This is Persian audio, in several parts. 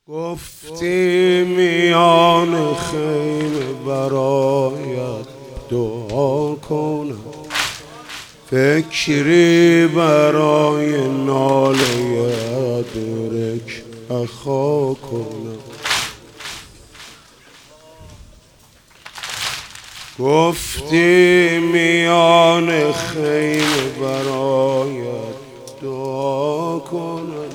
گفتی میان خیمه برایت دعا کنم، فکری برای ناله ادرک اخا کنم. گفتی میان خیمه برایت دعا کنم،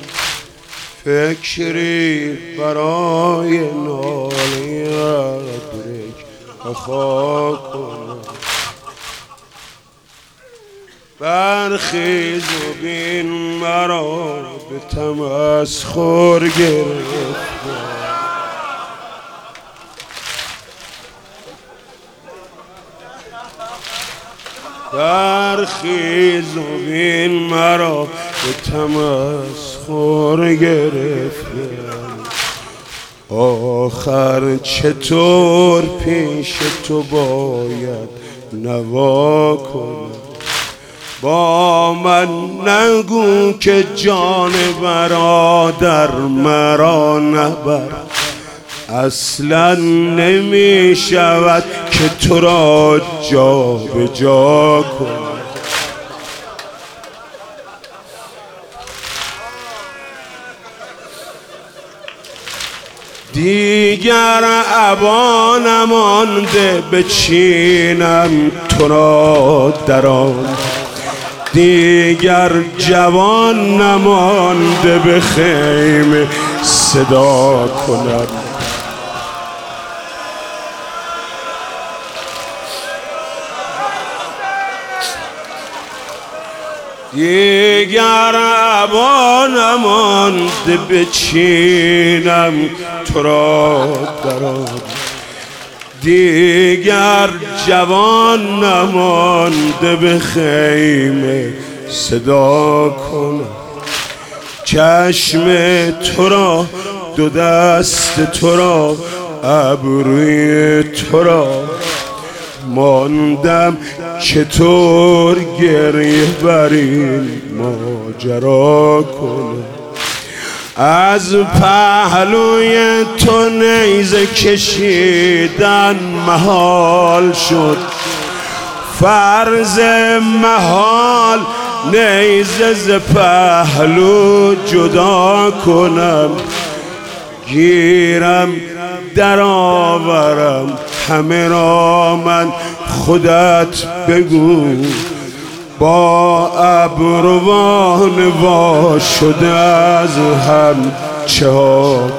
فکری برای ناله ادرک اخا کنم. برخیز و بین مرا به تمسخر گرفتم، برخیز و بین مرا به تمسخر گرفتم. آخر چطور پیش تو باید نوا کنم؟ با من نگو که جان برادر مرا نبر، اصلا نمی شود که تو را جا به جا کنم. دیگر ابا نمانده بچینم تو را در آن، دیگر جوان نمانده به خیمه صدا کنم. دیگر ابا نمانده بچینم تو را در آن، دیگر جوان نمانده به خیمه صدا کنم. چشم تو را، دو دست تو را، ابروی تو را، ماندم چطور گریه بر این ماجرا کنم. از پهلوی تو نیزه کشیدن محال شد، فرض محال نیزه ز پهلو جدا کنم. گیرم در آورم همه را من، خودت بگو با ابروان وا شده از هم چه ها کنم.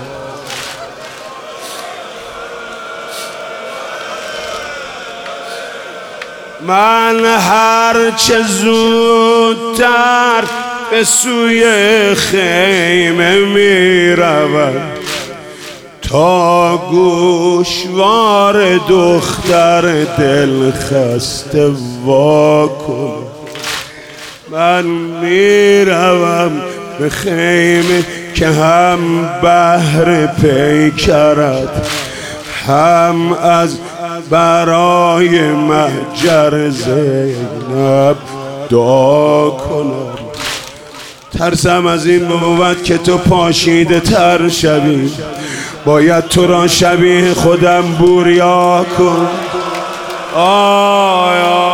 من هرچه زودتر به سوی خیمه می روم، تا گوشوار دختر دل خسته وا کنم. من می روم به خیمه که هم بهر پیکرت، هم از برای مهجر زینب دعا کنم. ترسم از این بود که تو پاشیده تر شوی، باید تو را شبیه خودم بوریا کن. آیا